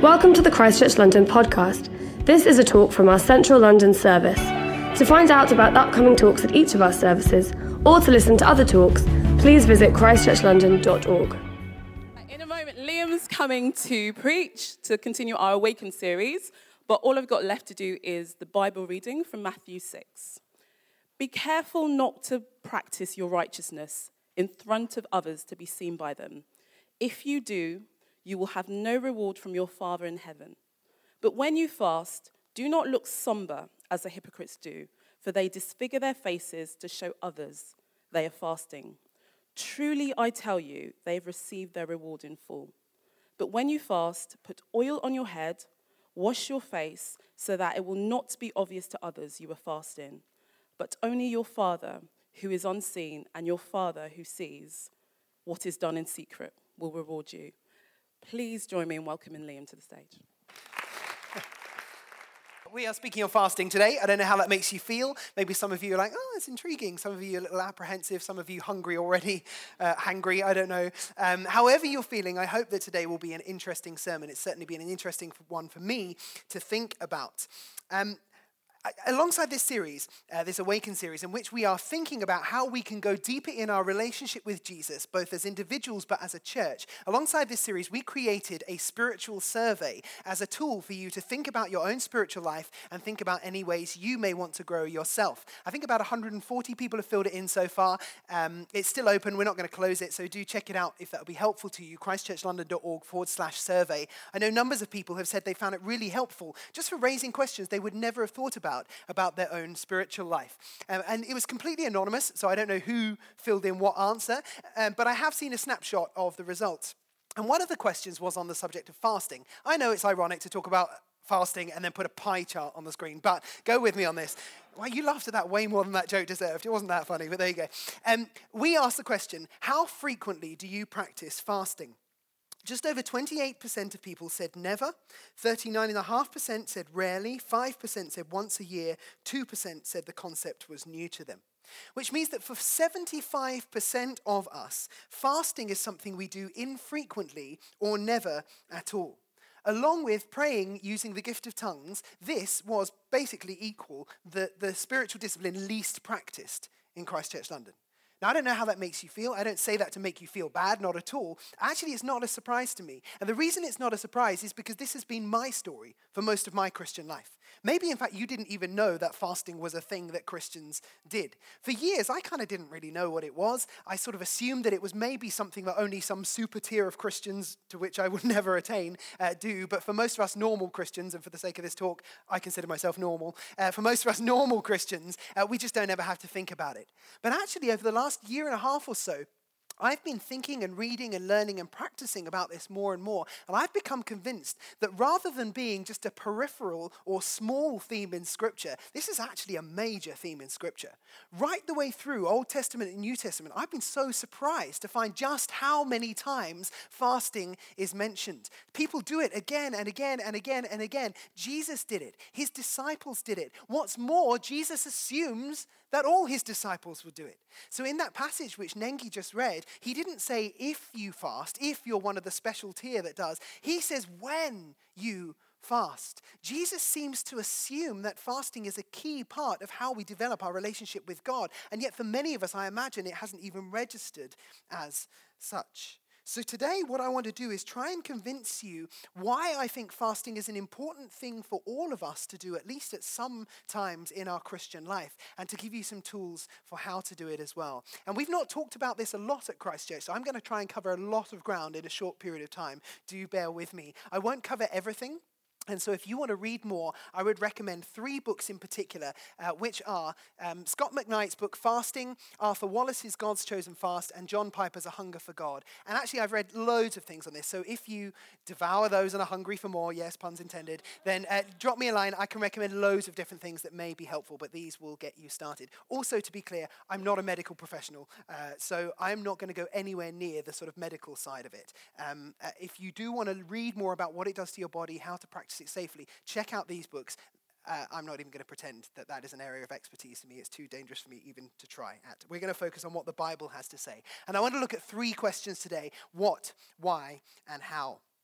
Welcome to the Christchurch London podcast. This is a talk from our Central London service. To find out about upcoming talks at each of our services, or to listen to other talks, please visit christchurchlondon.org. In a moment, Liam's coming to preach, to continue our Awaken series, but all I've got left to do is the Bible reading from Matthew 6. Be careful not to practice your righteousness in front of others to be seen by them. If you do, you will have no reward from your Father in heaven. But when you fast, do not look somber as the hypocrites do, for they disfigure their faces to show others they are fasting. Truly, I tell you, they have received their reward in full. But when you fast, put oil on your head, wash your face, so that it will not be obvious to others you are fasting, but only your Father who is unseen, and your Father who sees what is done in secret will reward you. Please join me in welcoming Liam to the stage. We are speaking of fasting today. I don't know how that makes you feel. Maybe some of you are like, oh, it's intriguing. Some of you are a little apprehensive. Some of you hungry already, hangry, I don't know. However you're feeling, I hope that today will be an interesting sermon. It's certainly been an interesting one for me to think about. Alongside this series, this Awaken series, in which we are thinking about how we can go deeper in our relationship with Jesus, both as individuals but as a church, alongside this series, we created a spiritual survey as a tool for you to think about your own spiritual life and think about any ways you may want to grow yourself. I think about 140 people have filled it in so far. It's still open. We're not going to close it, so do check it out if that would be helpful to you, christchurchlondon.org/survey. I know numbers of people have said they found it really helpful just for raising questions they would never have thought about their own spiritual life. And it was completely anonymous, so I don't know who filled in what answer, but I have seen a snapshot of the results. And one of the questions was on the subject of fasting. I know it's ironic to talk about fasting and then put a pie chart on the screen, but go with me on this. Well, you laughed at that way more than that joke deserved. It wasn't that funny, but there you go. We asked the question, how frequently do you practice fasting? Just over 28% of people said never, 39.5% said rarely, 5% said once a year, 2% said the concept was new to them. Which means that for 75% of us, fasting is something we do infrequently or never at all. Along with praying using the gift of tongues, this was basically equal the spiritual discipline least practiced in Christchurch London. Now, I don't know how that makes you feel. I don't say that to make you feel bad, not at all. Actually, it's not a surprise to me. And the reason it's not a surprise is because this has been my story for most of my Christian life. Maybe, in fact, you didn't even know that fasting was a thing that Christians did. For years, I kind of didn't really know what it was. I sort of assumed that it was maybe something that only some super tier of Christians, to which I would never attain, do. But for most of us normal Christians, and for the sake of this talk, I consider myself normal. For most of us normal Christians, we just don't ever have to think about it. But actually, over the last year and a half or so, I've been thinking and reading and learning and practicing about this more and more, and I've become convinced that rather than being just a peripheral or small theme in Scripture, this is actually a major theme in Scripture. Right the way through Old Testament and New Testament, I've been so surprised to find just how many times fasting is mentioned. People do it again and again and again and again. Jesus did it. His disciples did it. What's more, Jesus assumes that all his disciples would do it. So in that passage which Nengi just read, he didn't say if you fast, if you're one of the special tier that does. He says when you fast. Jesus seems to assume that fasting is a key part of how we develop our relationship with God. And yet for many of us, I imagine it hasn't even registered as such. So today what I want to do is try and convince you why I think fasting is an important thing for all of us to do, at least at some times in our Christian life, and to give you some tools for how to do it as well. And we've not talked about this a lot at Christchurch, so I'm going to try and cover a lot of ground in a short period of time. Do bear with me. I won't cover everything. And so if you want to read more, I would recommend 3 books in particular, which are Scott McKnight's book, Fasting, Arthur Wallace's God's Chosen Fast, and John Piper's A Hunger for God. And actually, I've read loads of things on this. So if you devour those and are hungry for more, yes, puns intended, then drop me a line. I can recommend loads of different things that may be helpful, but these will get you started. Also, to be clear, I'm not a medical professional, so I'm not going to go anywhere near the sort of medical side of it. If you do want to read more about what it does to your body, how to practice it safely, check out these books. I'm not even going to pretend that that is an area of expertise to me. It's too dangerous for me even to try at. We're going to focus on what the Bible has to say. And I want to look at 3 questions today: what, why, and how.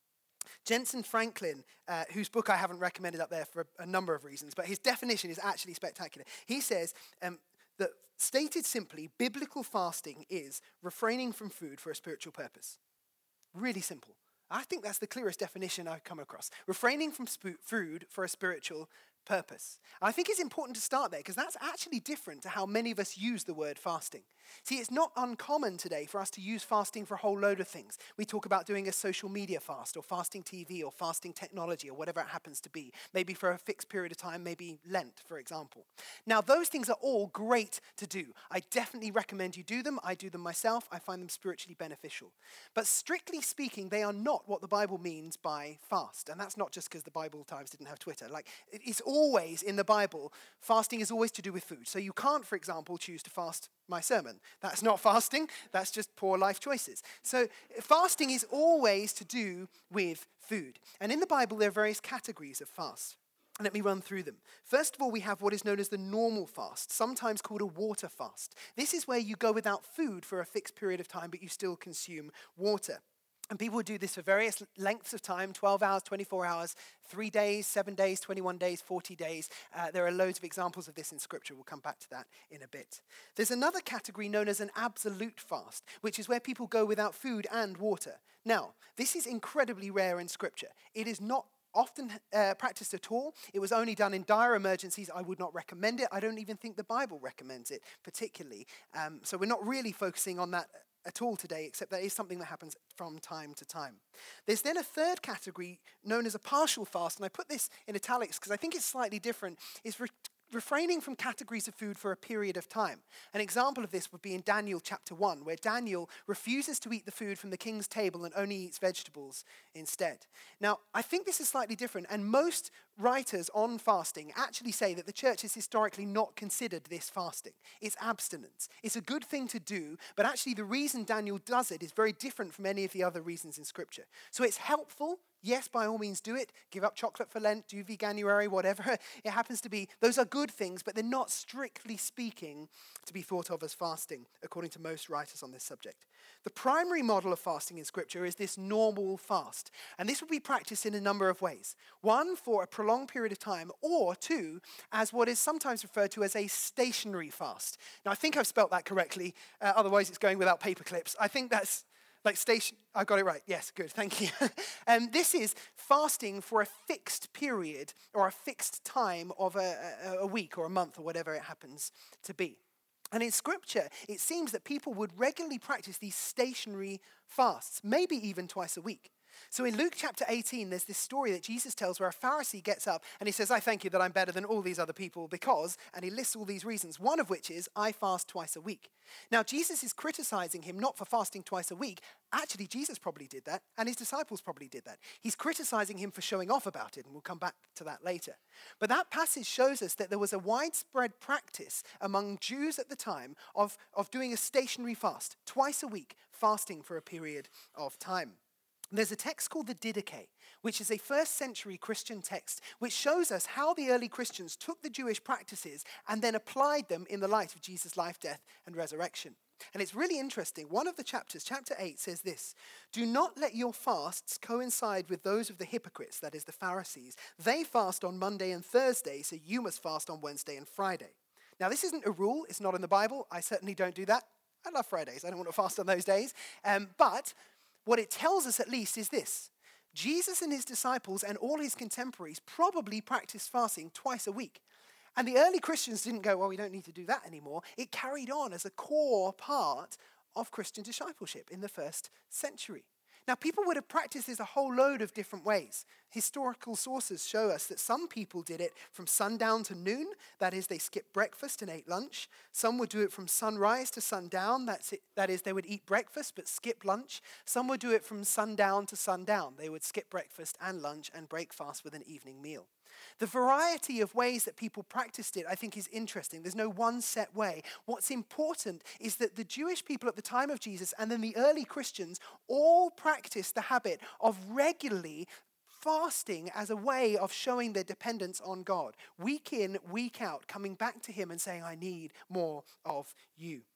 Jensen Franklin, whose book I haven't recommended up there for a number of reasons, but his definition is actually spectacular. He says that, stated simply, biblical fasting is refraining from food for a spiritual purpose. Really simple. I think that's the clearest definition I've come across. Refraining from food for a spiritual purpose. I think it's important to start there because that's actually different to how many of us use the word fasting. See, it's not uncommon today for us to use fasting for a whole load of things. We talk about doing a social media fast or fasting TV or fasting technology or whatever it happens to be. Maybe for a fixed period of time, maybe Lent, for example. Now, those things are all great to do. I definitely recommend you do them. I do them myself. I find them spiritually beneficial. But strictly speaking, they are not what the Bible means by fast. And that's not just because the Bible Times didn't have Twitter. Like, it's always in the Bible, fasting is always to do with food. So you can't, for example, choose to fast my sermon. That's not fasting. That's just poor life choices. So fasting is always to do with food. And in the Bible, there are various categories of fast. Let me run through them. First of all, we have what is known as the normal fast, sometimes called a water fast. This is where you go without food for a fixed period of time, but you still consume water. And people would do this for various lengths of time, 12 hours, 24 hours, 3 days, 7 days, 21 days, 40 days. There are loads of examples of this in Scripture. We'll come back to that in a bit. There's another category known as an absolute fast, which is where people go without food and water. Now, this is incredibly rare in Scripture. It is not often practiced at all. It was only done in dire emergencies. I would not recommend it. I don't even think the Bible recommends it particularly. So we're not really focusing on that at all today, except that is something that happens from time to time. There's then a third category known as a partial fast, and I put this in italics because I think it's slightly different. It's refraining from categories of food for a period of time. An example of this would be in Daniel chapter 1, where Daniel refuses to eat the food from the king's table and only eats vegetables instead. Now, I think this is slightly different, and most writers on fasting actually say that the church has historically not considered this fasting. It's abstinence. It's a good thing to do, but actually the reason Daniel does it is very different from any of the other reasons in Scripture. So it's helpful. Yes, by all means do it. Give up chocolate for Lent, do veganuary, whatever it happens to be. Those are good things, but they're not strictly speaking to be thought of as fasting, according to most writers on this subject. The primary model of fasting in Scripture is this normal fast. And this will be practiced in a number of ways. One, for a prolonged period of time, or two, as what is sometimes referred to as a stationary fast. Now, I think I've spelt that correctly. Otherwise, it's going without paper clips. I think that's like I got it right. Yes, good, thank you. This is fasting for a fixed period or a fixed time of a week or a month or whatever it happens to be. And in Scripture, it seems that people would regularly practice these stationary fasts, maybe even twice a week. So in Luke chapter 18, there's this story that Jesus tells where a Pharisee gets up and he says, I thank you that I'm better than all these other people because, and he lists all these reasons, one of which is, I fast twice a week. Now, Jesus is criticizing him not for fasting twice a week. Actually, Jesus probably did that, and his disciples probably did that. He's criticizing him for showing off about it, and we'll come back to that later. But that passage shows us that there was a widespread practice among Jews at the time of doing a stationary fast, twice a week, fasting for a period of time. There's a text called the Didache, which is a first century Christian text, which shows us how the early Christians took the Jewish practices and then applied them in the light of Jesus' life, death, and resurrection. And it's really interesting. One of the chapters, chapter 8, says this: do not let your fasts coincide with those of the hypocrites, that is the Pharisees. They fast on Monday and Thursday, so you must fast on Wednesday and Friday. Now, this isn't a rule. It's not in the Bible. I certainly don't do that. I love Fridays. I don't want to fast on those days. But what it tells us at least is this: Jesus and his disciples and all his contemporaries probably practiced fasting twice a week. And the early Christians didn't go, well, we don't need to do that anymore. It carried on as a core part of Christian discipleship in the first century. Now, people would have practiced this a whole load of different ways. Historical sources show us that some people did it from sundown to noon. That is, they skipped breakfast and ate lunch. Some would do it from sunrise to sundown. That is, they would eat breakfast but skip lunch. Some would do it from sundown to sundown. They would skip breakfast and lunch and break fast with an evening meal. The variety of ways that people practiced it, I think, is interesting. There's no one set way. What's important is that the Jewish people at the time of Jesus and then the early Christians all practiced the habit of regularly fasting as a way of showing their dependence on God. Week in, week out, coming back to him and saying, I need more of you.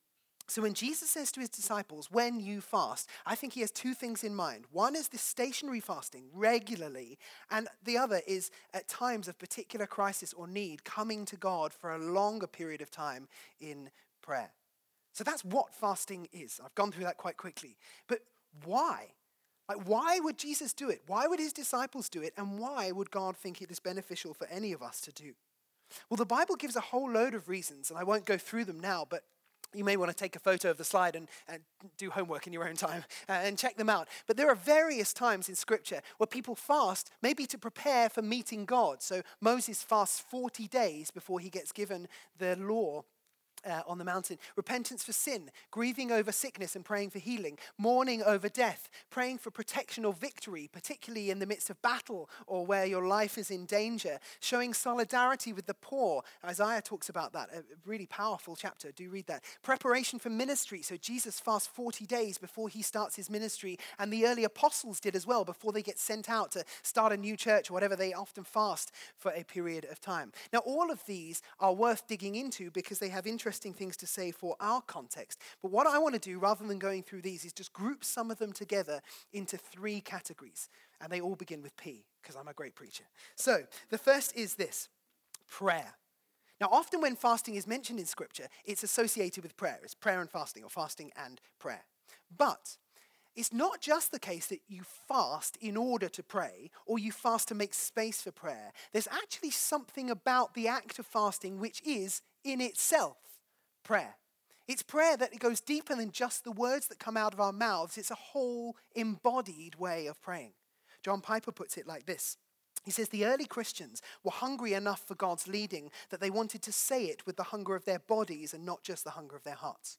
So when Jesus says to his disciples, when you fast, I think he has two things in mind. One is this stationary fasting regularly, and the other is at times of particular crisis or need, coming to God for a longer period of time in prayer. So that's what fasting is. I've gone through that quite quickly. But why? Like, why would Jesus do it? Why would his disciples do it? And why would God think it is beneficial for any of us to do? Well, the Bible gives a whole load of reasons, and I won't go through them now, but you may want to take a photo of the slide and do homework in your own time and check them out. But there are various times in Scripture where people fast, maybe to prepare for meeting God. So Moses fasts 40 days before he gets given the law on the mountain. Repentance for sin, grieving over sickness and praying for healing, mourning over death, praying for protection or victory, particularly in the midst of battle or where your life is in danger, showing solidarity with the poor. Isaiah talks about that, a really powerful chapter. Do read that. Preparation for ministry. So Jesus fasts 40 days before he starts his ministry, and the early apostles did as well before they get sent out to start a new church or whatever. They often fast for a period of time. Now, all of these are worth digging into because they have interesting things to say for our context. But what I want to do, rather than going through these, is just group some of them together into three categories. And they all begin with P, because I'm a great preacher. So the first is this: prayer. Now, often when fasting is mentioned in Scripture, it's associated with prayer. It's prayer and fasting, or fasting and prayer. But it's not just the case that you fast in order to pray, or you fast to make space for prayer. There's actually something about the act of fasting which is, in itself, prayer. It's prayer that goes deeper than just the words that come out of our mouths. It's a whole embodied way of praying. John Piper puts it like this. He says, the early Christians were hungry enough for God's leading that they wanted to say it with the hunger of their bodies and not just the hunger of their hearts.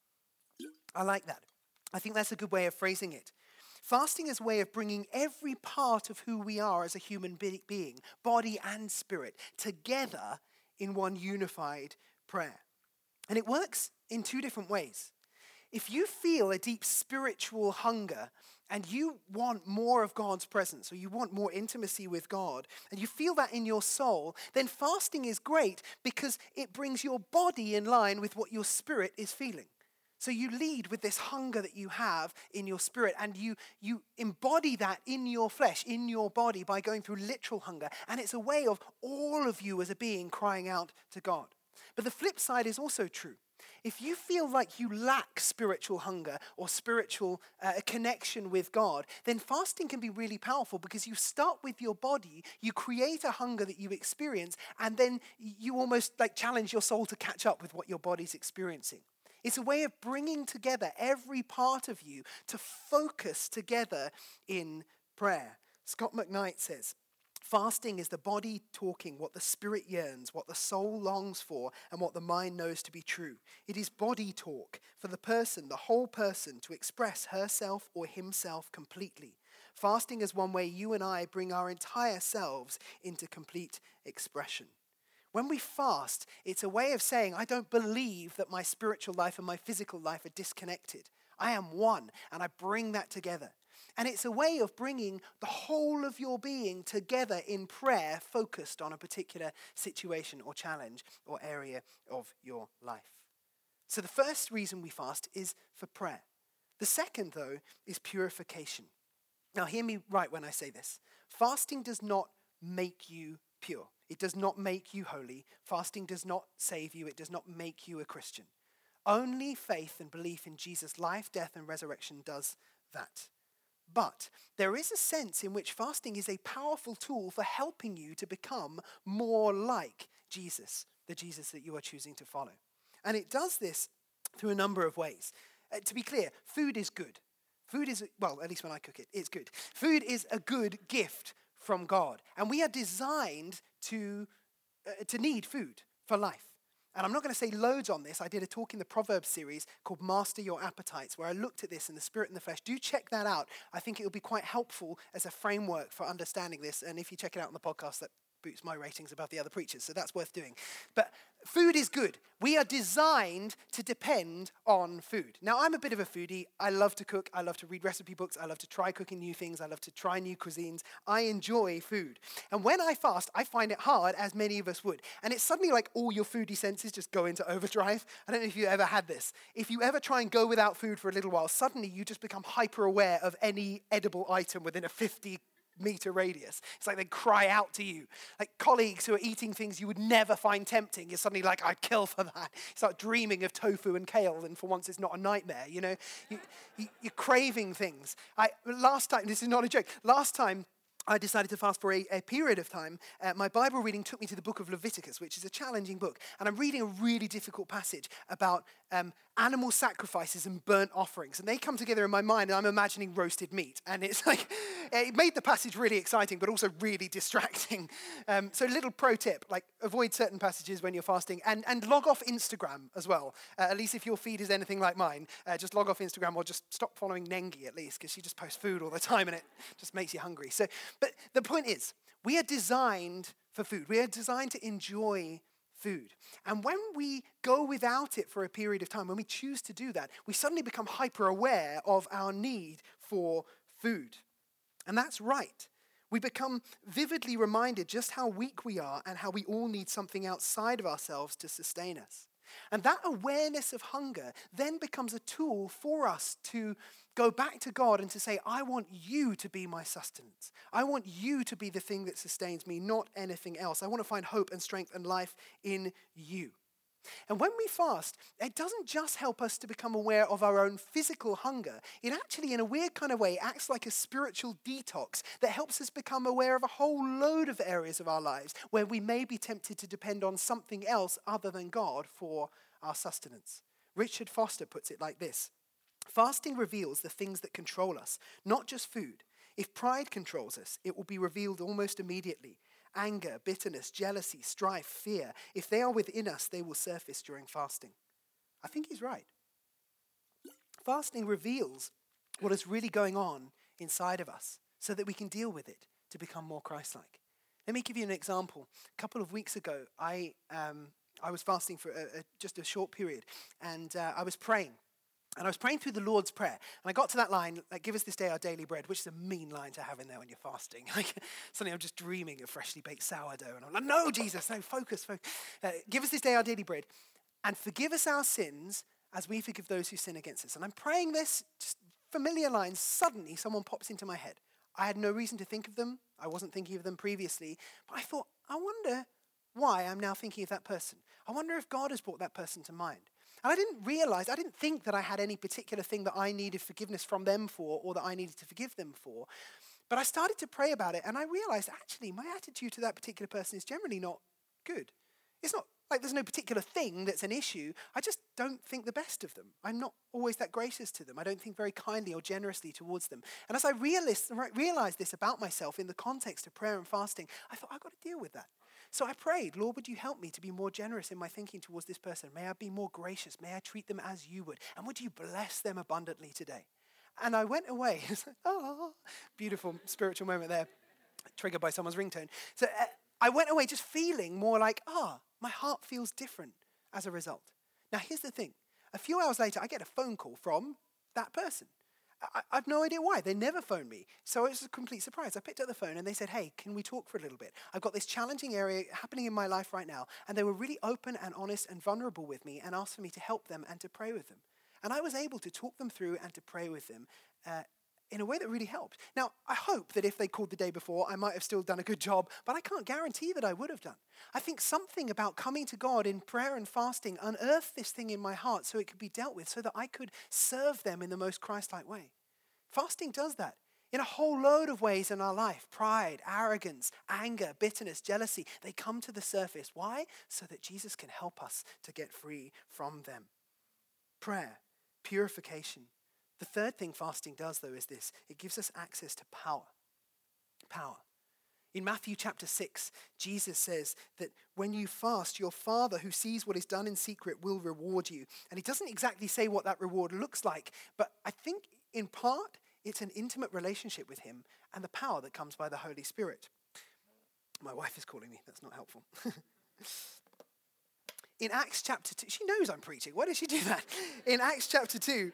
I like that. I think that's a good way of phrasing it. Fasting is a way of bringing every part of who we are as a human being, body and spirit, together in one unified prayer. And it works in two different ways. If you feel a deep spiritual hunger and you want more of God's presence, or you want more intimacy with God, and you feel that in your soul, then fasting is great because it brings your body in line with what your spirit is feeling. So you lead with this hunger that you have in your spirit, and you embody that in your flesh, in your body, by going through literal hunger. And it's a way of all of you as a being crying out to God. But the flip side is also true. If you feel like you lack spiritual hunger or spiritual connection with God, then fasting can be really powerful because you start with your body, you create a hunger that you experience, and then you almost like challenge your soul to catch up with what your body's experiencing. It's a way of bringing together every part of you to focus together in prayer. Scott McKnight says, fasting is the body talking what the spirit yearns, what the soul longs for, and what the mind knows to be true. It is body talk for the person, the whole person, to express herself or himself completely. Fasting is one way you and I bring our entire selves into complete expression. When we fast, it's a way of saying, I don't believe that my spiritual life and my physical life are disconnected. I am one, and I bring that together. And it's a way of bringing the whole of your being together in prayer, focused on a particular situation or challenge or area of your life. So the first reason we fast is for prayer. The second, though, is purification. Now, hear me right when I say this. Fasting does not make you pure. It does not make you holy. Fasting does not save you. It does not make you a Christian. Only faith and belief in Jesus' life, death, and resurrection does that. But there is a sense in which fasting is a powerful tool for helping you to become more like Jesus, the Jesus that you are choosing to follow. And it does this through a number of ways. To be clear, food is good. Food is, well, at least when I cook it, it's good. Food is a good gift from God. And we are designed to need food for life. And I'm not going to say loads on this. I did a talk in the Proverbs series called Master Your Appetites, where I looked at this in the spirit and the flesh. Do check that out. I think it will be quite helpful as a framework for understanding this. And if you check it out on the podcast, boosts my ratings above the other preachers, so that's worth doing. But food is good. We are designed to depend on food. Now, I'm a bit of a foodie. I love to cook. I love to read recipe books. I love to try cooking new things. I love to try new cuisines. I enjoy food. And when I fast, I find it hard, as many of us would. And it's suddenly like all your foodie senses just go into overdrive. I don't know if you ever had this. If you ever try and go without food for a little while, suddenly you just become hyper aware of any edible item within a 50-meter radius. It's like they cry out to you. Like colleagues who are eating things you would never find tempting, you're suddenly like, I'd kill for that. You start dreaming of tofu and kale, and for once it's not a nightmare, you know? You're craving things. Last time, this is not a joke, last time I decided to fast for a period of time. My Bible reading took me to the book of Leviticus, which is a challenging book. And I'm reading a really difficult passage about animal sacrifices and burnt offerings. And they come together in my mind, and I'm imagining roasted meat. And it's like, it made the passage really exciting, but also really distracting. So little pro tip, like avoid certain passages when you're fasting. And log off Instagram as well. At least if your feed is anything like mine, just log off Instagram, or just stop following Nengi at least, because she just posts food all the time, and it just makes you hungry. But the point is, we are designed for food. We are designed to enjoy food. And when we go without it for a period of time, when we choose to do that, we suddenly become hyper aware of our need for food. And that's right. We become vividly reminded just how weak we are and how we all need something outside of ourselves to sustain us. And that awareness of hunger then becomes a tool for us to go back to God and to say, I want you to be my sustenance. I want you to be the thing that sustains me, not anything else. I want to find hope and strength and life in you. And when we fast, it doesn't just help us to become aware of our own physical hunger. It actually, in a weird kind of way, acts like a spiritual detox that helps us become aware of a whole load of areas of our lives where we may be tempted to depend on something else other than God for our sustenance. Richard Foster puts it like this: fasting reveals the things that control us, not just food. If pride controls us, it will be revealed almost immediately. Anger, bitterness, jealousy, strife, fear, if they are within us, they will surface during fasting. I think he's right. Fasting reveals what is really going on inside of us so that we can deal with it to become more Christ-like. Let me give you an example. A couple of weeks ago, I was fasting for just a short period, and I was praying. And I was praying through the Lord's Prayer. And I got to that line, like, give us this day our daily bread, which is a mean line to have in there when you're fasting. Like, suddenly I'm just dreaming of freshly baked sourdough. And I'm like, no, Jesus, no, focus. Give us this day our daily bread. And forgive us our sins as we forgive those who sin against us. And I'm praying this, just familiar lines. Suddenly, someone pops into my head. I had no reason to think of them. I wasn't thinking of them previously. But I thought, I wonder why I'm now thinking of that person. I wonder if God has brought that person to mind. And I didn't think that I had any particular thing that I needed forgiveness from them for or that I needed to forgive them for. But I started to pray about it, and I realized, actually, my attitude to that particular person is generally not good. It's not like there's no particular thing that's an issue. I just don't think the best of them. I'm not always that gracious to them. I don't think very kindly or generously towards them. And as I realized this about myself in the context of prayer and fasting, I thought, I've got to deal with that. So I prayed, Lord, would you help me to be more generous in my thinking towards this person? May I be more gracious? May I treat them as you would? And would you bless them abundantly today? And I went away. It's like, oh, beautiful spiritual moment there, triggered by someone's ringtone. So I went away just feeling more like, my heart feels different as a result. Now, here's the thing. A few hours later, I get a phone call from that person. I've no idea why. They never phoned me. So it was a complete surprise. I picked up the phone and they said, hey, can we talk for a little bit? I've got this challenging area happening in my life right now. And they were really open and honest and vulnerable with me and asked for me to help them and to pray with them. And I was able to talk them through and to pray with them in a way that really helped. Now, I hope that if they called the day before, I might have still done a good job, but I can't guarantee that I would have done. I think something about coming to God in prayer and fasting unearthed this thing in my heart so it could be dealt with, so that I could serve them in the most Christ-like way. Fasting does that in a whole load of ways in our life. Pride, arrogance, anger, bitterness, jealousy, they come to the surface. Why? So that Jesus can help us to get free from them. Prayer, purification. The third thing fasting does, though, is this. It gives us access to power. Power. In Matthew chapter 6, Jesus says that when you fast, your Father who sees what is done in secret will reward you. And he doesn't exactly say what that reward looks like, but I think in part it's an intimate relationship with him and the power that comes by the Holy Spirit. My wife is calling me. That's not helpful. In Acts chapter 2, she knows I'm preaching. Why does she do that? In Acts chapter 2,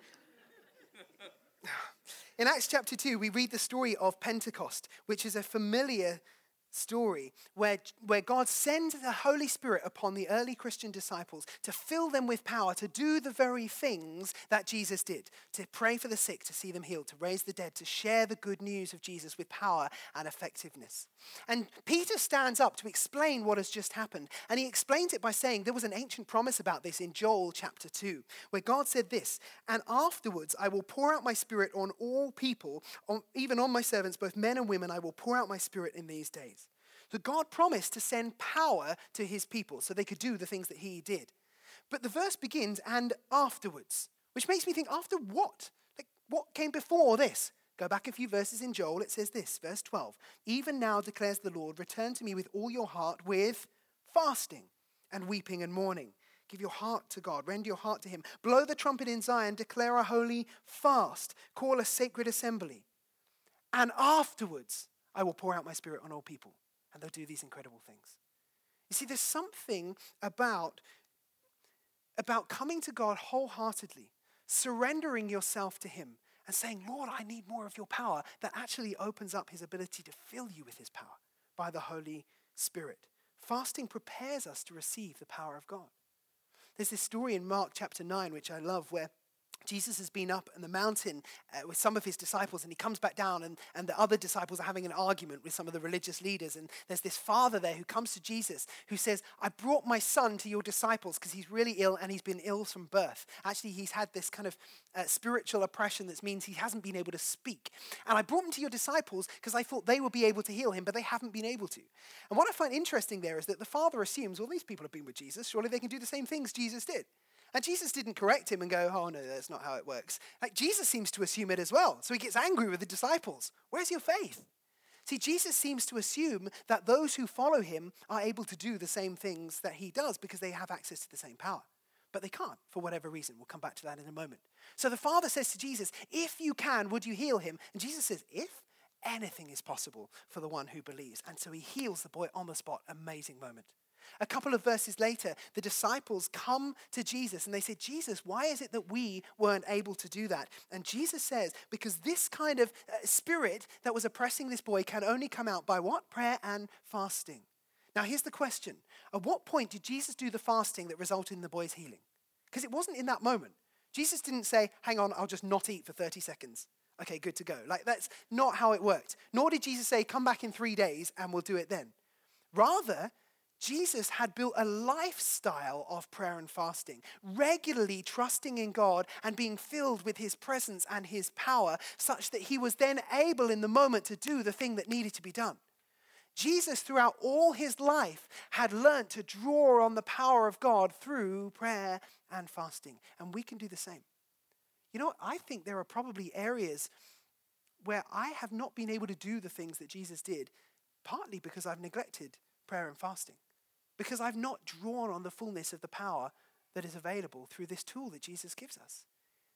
we read the story of Pentecost, which is a familiar story where God sends the Holy Spirit upon the early Christian disciples to fill them with power to do the very things that Jesus did, to pray for the sick, to see them healed, to raise the dead, to share the good news of Jesus with power and effectiveness. And Peter stands up to explain what has just happened, and he explains it by saying there was an ancient promise about this in Joel chapter 2, where God said this, "And afterwards I will pour out my spirit on all people, even on my servants, both men and women, I will pour out my spirit in these days." So God promised to send power to his people so they could do the things that he did. But the verse begins, "and afterwards," which makes me think, after what? Like, what came before this? Go back a few verses in Joel, it says this, verse 12. "Even now declares the Lord, return to me with all your heart, with fasting and weeping and mourning. Give your heart to God, rend your heart to him. Blow the trumpet in Zion, declare a holy fast, call a sacred assembly. And afterwards I will pour out my spirit on all people, and they'll do these incredible things." You see, there's something about coming to God wholeheartedly, surrendering yourself to him, and saying, "Lord, I need more of your power," that actually opens up his ability to fill you with his power by the Holy Spirit. Fasting prepares us to receive the power of God. There's this story in Mark chapter 9, which I love, where Jesus has been up on the mountain with some of his disciples, and he comes back down, and the other disciples are having an argument with some of the religious leaders. And there's this father there who comes to Jesus who says, "I brought my son to your disciples because he's really ill, and he's been ill from birth. Actually, he's had this kind of spiritual oppression that means he hasn't been able to speak. And I brought him to your disciples because I thought they would be able to heal him, but they haven't been able to." And what I find interesting there is that the father assumes, well, these people have been with Jesus. Surely they can do the same things Jesus did. And Jesus didn't correct him and go, "Oh no, that's not how it works." Like, Jesus seems to assume it as well. So he gets angry with the disciples. Where's your faith? See, Jesus seems to assume that those who follow him are able to do the same things that he does because they have access to the same power. But they can't for whatever reason. We'll come back to that in a moment. So the father says to Jesus, "If you can, would you heal him?" And Jesus says, "If anything is possible for the one who believes." And so he heals the boy on the spot. Amazing moment. A couple of verses later, the disciples come to Jesus and they say, "Jesus, why is it that we weren't able to do that?" And Jesus says, because this kind of spirit that was oppressing this boy can only come out by what? Prayer and fasting. Now here's the question. At what point did Jesus do the fasting that resulted in the boy's healing? Because it wasn't in that moment. Jesus didn't say, "Hang on, I'll just not eat for 30 seconds. Okay, good to go." Like, that's not how it worked. Nor did Jesus say, "Come back in 3 days and we'll do it then." Rather, Jesus had built a lifestyle of prayer and fasting, regularly trusting in God and being filled with his presence and his power, such that he was then able in the moment to do the thing that needed to be done. Jesus, throughout all his life, had learned to draw on the power of God through prayer and fasting. And we can do the same. You know what? I think there are probably areas where I have not been able to do the things that Jesus did, partly because I've neglected prayer and fasting. Because I've not drawn on the fullness of the power that is available through this tool that Jesus gives us.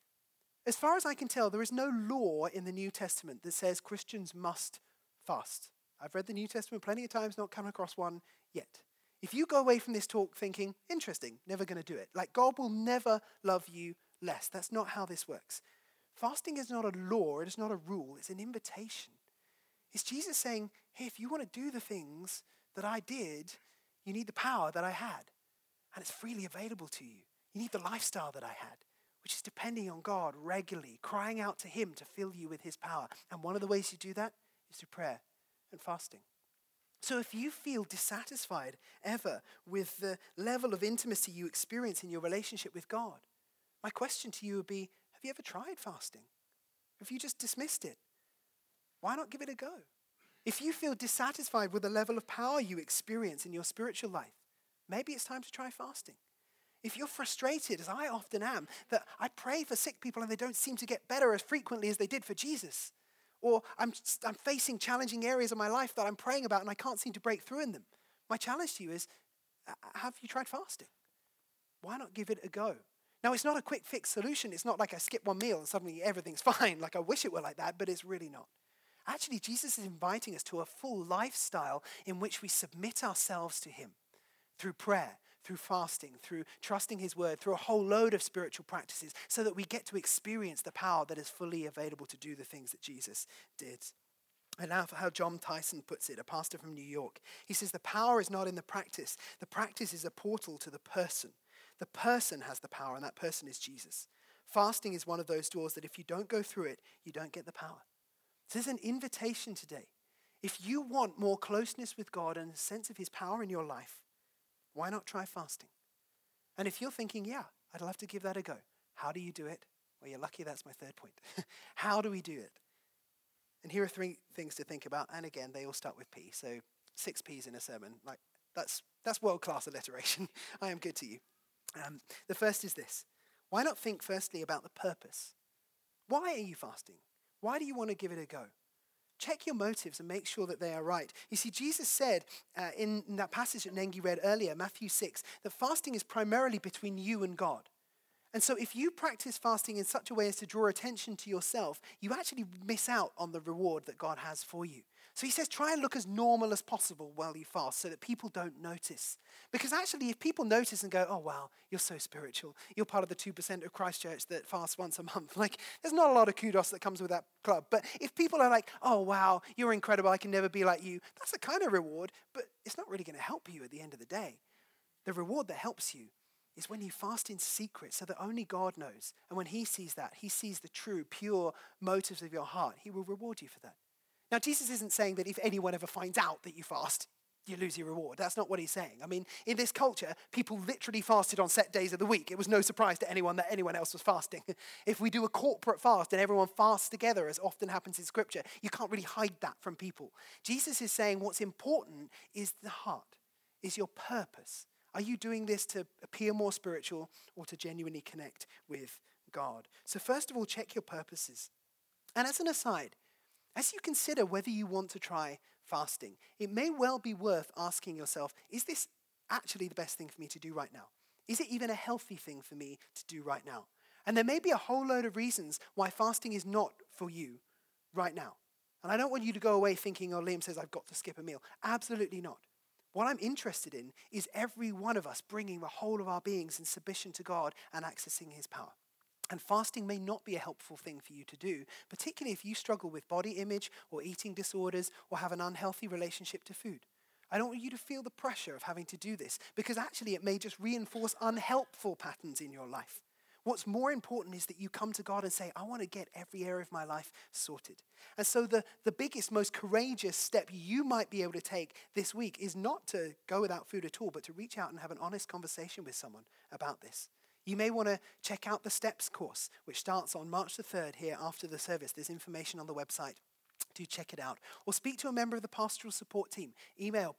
As far as I can tell, there is no law in the New Testament that says Christians must fast. I've read the New Testament plenty of times, not come across one yet. If you go away from this talk thinking, "Interesting, never going to do it," like, God will never love you less. That's not how this works. Fasting is not a law, it is not a rule, it's an invitation. It's Jesus saying, "Hey, if you want to do the things that I did, you need the power that I had, and it's freely available to you. You need the lifestyle that I had, which is depending on God regularly, crying out to him to fill you with his power." And one of the ways you do that is through prayer and fasting. So if you feel dissatisfied ever with the level of intimacy you experience in your relationship with God, my question to you would be, have you ever tried fasting? Have you just dismissed it? Why not give it a go? If you feel dissatisfied with the level of power you experience in your spiritual life, maybe it's time to try fasting. If you're frustrated, as I often am, that I pray for sick people and they don't seem to get better as frequently as they did for Jesus, or I'm facing challenging areas of my life that I'm praying about and I can't seem to break through in them, my challenge to you is, have you tried fasting? Why not give it a go? Now, it's not a quick fix solution. It's not like I skip one meal and suddenly everything's fine. Like, I wish it were like that, but it's really not. Actually, Jesus is inviting us to a full lifestyle in which we submit ourselves to him through prayer, through fasting, through trusting his word, through a whole load of spiritual practices so that we get to experience the power that is fully available to do the things that Jesus did. And now for how John Tyson puts it, a pastor from New York. He says, the power is not in the practice. The practice is a portal to the person. The person has the power, and that person is Jesus. Fasting is one of those doors that if you don't go through it, you don't get the power. So there's an invitation today. If you want more closeness with God and a sense of his power in your life, why not try fasting? And if you're thinking, yeah, I'd love to give that a go. How do you do it? Well, you're lucky that's my third point. How do we do it? And here are 3 things to think about. And again, they all start with P. So 6 Ps in a sermon. Like that's world-class alliteration. I am good to you. The first is this. Why not think firstly about the purpose? Why are you fasting? Why do you want to give it a go? Check your motives and make sure that they are right. You see, Jesus said in that passage that Nengi read earlier, Matthew 6, that fasting is primarily between you and God. And so if you practice fasting in such a way as to draw attention to yourself, you actually miss out on the reward that God has for you. So he says, try and look as normal as possible while you fast so that people don't notice. Because actually, if people notice and go, oh, wow, you're so spiritual. You're part of the 2% of Christchurch that fasts once a month. Like, there's not a lot of kudos that comes with that club. But if people are like, oh, wow, you're incredible. I can never be like you. That's a kind of reward, but it's not really going to help you at the end of the day. The reward that helps you is when you fast in secret so that only God knows. And when he sees that, he sees the true, pure motives of your heart. He will reward you for that. Now, Jesus isn't saying that if anyone ever finds out that you fast, you lose your reward. That's not what he's saying. I mean, in this culture, people literally fasted on set days of the week. It was no surprise to anyone that anyone else was fasting. If we do a corporate fast and everyone fasts together, as often happens in Scripture, you can't really hide that from people. Jesus is saying what's important is the heart, is your purpose. Are you doing this to appear more spiritual or to genuinely connect with God? So first of all, check your purposes. And as an aside, as you consider whether you want to try fasting, it may well be worth asking yourself, is this actually the best thing for me to do right now? Is it even a healthy thing for me to do right now? And there may be a whole load of reasons why fasting is not for you right now. And I don't want you to go away thinking, oh, Liam says I've got to skip a meal. Absolutely not. What I'm interested in is every one of us bringing the whole of our beings in submission to God and accessing his power. And fasting may not be a helpful thing for you to do, particularly if you struggle with body image or eating disorders or have an unhealthy relationship to food. I don't want you to feel the pressure of having to do this because actually it may just reinforce unhelpful patterns in your life. What's more important is that you come to God and say, I want to get every area of my life sorted. And so the biggest, most courageous step you might be able to take this week is not to go without food at all, but to reach out and have an honest conversation with someone about this. You may want to check out the STEPS course, which starts on March the 3rd here after the service. There's information on the website. Do check it out. Or speak to a member of the pastoral support team. Email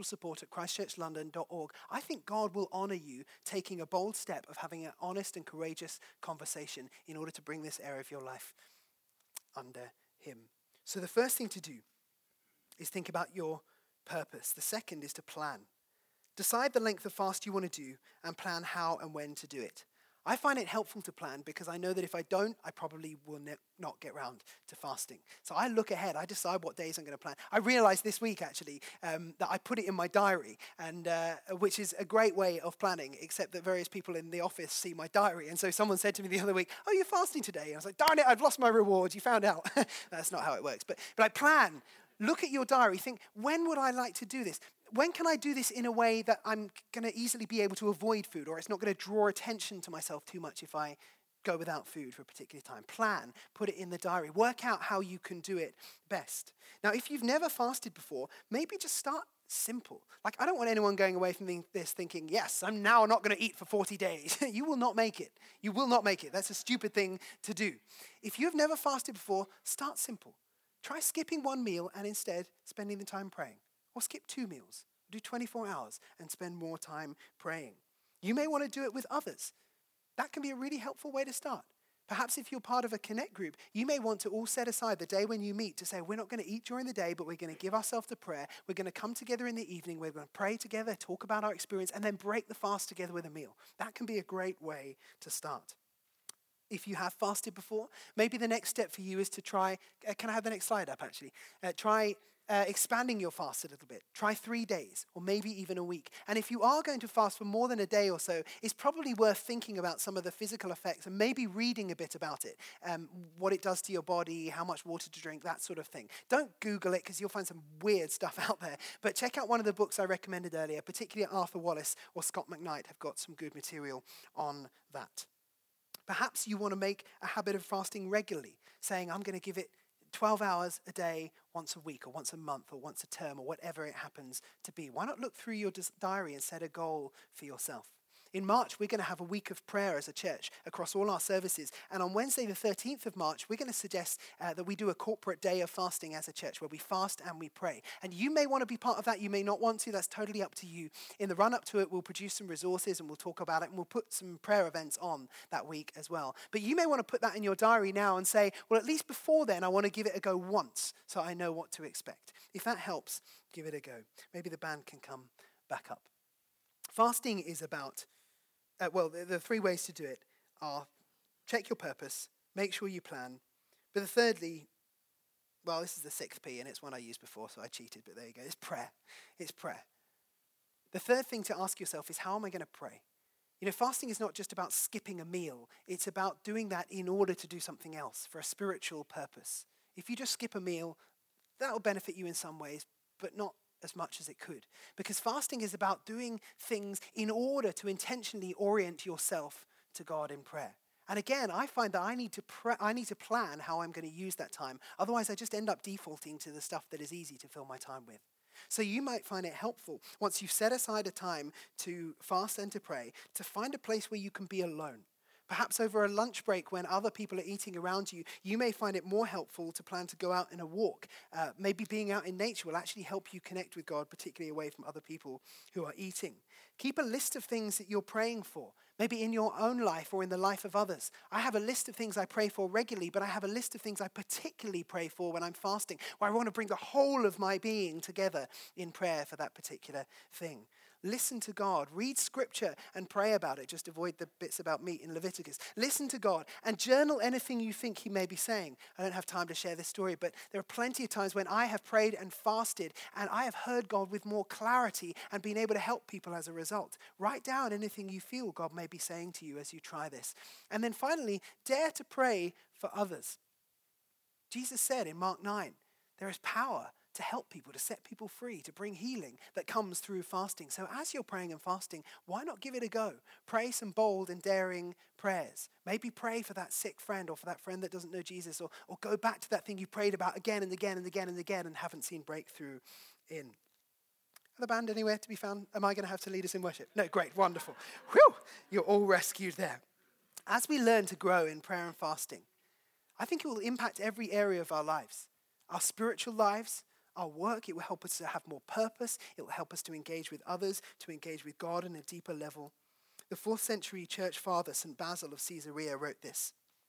pastoralsupport@christchurchlondon.org. I think God will honor you taking a bold step of having an honest and courageous conversation in order to bring this area of your life under him. So the first thing to do is think about your purpose. The second is to plan. Decide the length of fast you want to do and plan how and when to do it. I find it helpful to plan because I know that if I don't, I probably will not get round to fasting. So I look ahead. I decide what days I'm going to plan. I realized this week, actually, that I put it in my diary, and which is a great way of planning, except that various people in the office see my diary. And so someone said to me the other week, oh, you're fasting today? And I was like, darn it, I've lost my reward. You found out. That's not how it works. But I plan. Look at your diary. Think, when would I like to do this? When can I do this in a way that I'm going to easily be able to avoid food, or it's not going to draw attention to myself too much if I go without food for a particular time? Plan, put it in the diary. Work out how you can do it best. Now, if you've never fasted before, maybe just start simple. Like, I don't want anyone going away from this thinking, yes, I'm now not going to eat for 40 days. You will not make it. You will not make it. That's a stupid thing to do. If you've never fasted before, start simple. Try skipping one meal and instead spending the time praying. Or skip 2 meals. Do 24 hours and spend more time praying. You may want to do it with others. That can be a really helpful way to start. Perhaps if you're part of a Connect group, you may want to all set aside the day when you meet to say, we're not going to eat during the day, but we're going to give ourselves to prayer. We're going to come together in the evening. We're going to pray together, talk about our experience, and then break the fast together with a meal. That can be a great way to start. If you have fasted before, maybe the next step for you is to try, can I have the next slide up actually? Try expanding your fast a little bit. Try 3 days or maybe even a week. And if you are going to fast for more than a day or so, it's probably worth thinking about some of the physical effects and maybe reading a bit about it, what it does to your body, how much water to drink, that sort of thing. Don't Google it because you'll find some weird stuff out there. But check out one of the books I recommended earlier, particularly Arthur Wallace or Scott McKnight have got some good material on that. Perhaps you want to make a habit of fasting regularly, saying, I'm going to give it 12 hours a day once a week or once a month or once a term or whatever it happens to be. Why not look through your diary and set a goal for yourself? In March, we're going to have a week of prayer as a church across all our services. And on Wednesday, the 13th of March, we're going to suggest that we do a corporate day of fasting as a church where we fast and we pray. And you may want to be part of that. You may not want to. That's totally up to you. In the run up to it, we'll produce some resources and we'll talk about it. And we'll put some prayer events on that week as well. But you may want to put that in your diary now and say, well, at least before then, I want to give it a go once so I know what to expect. If that helps, give it a go. Maybe the band can come back up. Fasting is about the 3 ways to do it are check your purpose, make sure you plan. But the thirdly, this is the 6th P, and it's one I used before, so I cheated, but there you go. It's prayer. It's prayer. The third thing to ask yourself is, how am I going to pray? You know, fasting is not just about skipping a meal. It's about doing that in order to do something else for a spiritual purpose. If you just skip a meal, that will benefit you in some ways, but not as much as it could. Because fasting is about doing things in order to intentionally orient yourself to God in prayer. And again, I find that I need to plan how I'm going to use that time. Otherwise, I just end up defaulting to the stuff that is easy to fill my time with. So you might find it helpful, once you've set aside a time to fast and to pray, to find a place where you can be alone. Perhaps over a lunch break when other people are eating around you, you may find it more helpful to plan to go out in a walk. Maybe being out in nature will actually help you connect with God, particularly away from other people who are eating. Keep a list of things that you're praying for, maybe in your own life or in the life of others. I have a list of things I pray for regularly, but I have a list of things I particularly pray for when I'm fasting, where I want to bring the whole of my being together in prayer for that particular thing. Listen to God. Read scripture and pray about it. Just avoid the bits about meat in Leviticus. Listen to God and journal anything you think he may be saying. I don't have time to share this story, but there are plenty of times when I have prayed and fasted and I have heard God with more clarity and been able to help people as a result. Write down anything you feel God may be saying to you as you try this. And then finally, dare to pray for others. Jesus said in Mark 9, there is power to help people, to set people free, to bring healing that comes through fasting. So as you're praying and fasting, why not give it a go? Pray some bold and daring prayers. Maybe pray for that sick friend or for that friend that doesn't know Jesus, or go back to that thing you prayed about again and again and again and again and haven't seen breakthrough in. Are the band anywhere to be found? Am I going to have to lead us in worship? No, great, wonderful. Whew, you're all rescued there. As we learn to grow in prayer and fasting, I think it will impact every area of our lives. Our spiritual lives, our work. It will help us to have more purpose. It will help us to engage with others, to engage with God on a deeper level. The 4th century church father, St. Basil of Caesarea, wrote this: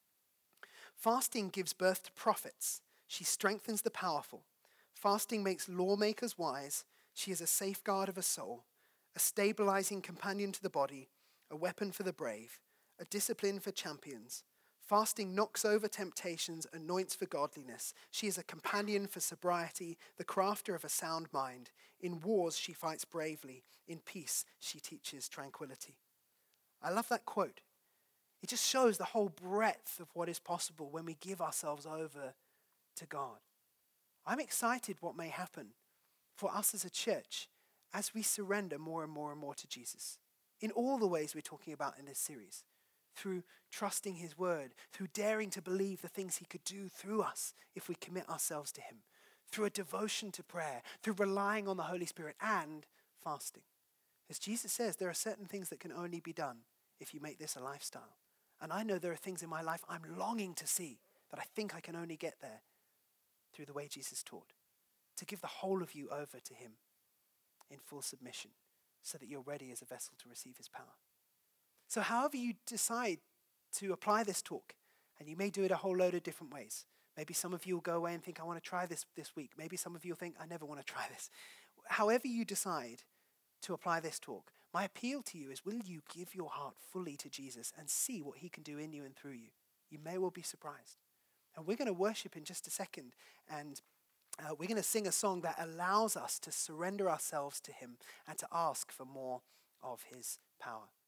fasting gives birth to prophets. She strengthens the powerful. Fasting makes lawmakers wise. She is a safeguard of a soul, a stabilizing companion to the body, a weapon for the brave, a discipline for champions. Fasting knocks over temptations, anoints for godliness. She is a companion for sobriety, the crafter of a sound mind. In wars, she fights bravely. In peace, she teaches tranquility. I love that quote. It just shows the whole breadth of what is possible when we give ourselves over to God. I'm excited what may happen for us as a church as we surrender more and more and more to Jesus in all the ways we're talking about in this series. Through trusting his word, through daring to believe the things he could do through us if we commit ourselves to him, through a devotion to prayer, through relying on the Holy Spirit and fasting. As Jesus says, there are certain things that can only be done if you make this a lifestyle. And I know there are things in my life I'm longing to see that I think I can only get there through the way Jesus taught. To give the whole of you over to him in full submission so that you're ready as a vessel to receive his power. So however you decide to apply this talk, and you may do it a whole load of different ways. Maybe some of you will go away and think, I want to try this week. Maybe some of you will think, I never want to try this. However you decide to apply this talk, my appeal to you is, will you give your heart fully to Jesus and see what he can do in you and through you? you may well be surprised. And we're going to worship in just a second, and we're going to sing a song that allows us to surrender ourselves to him and to ask for more of his power.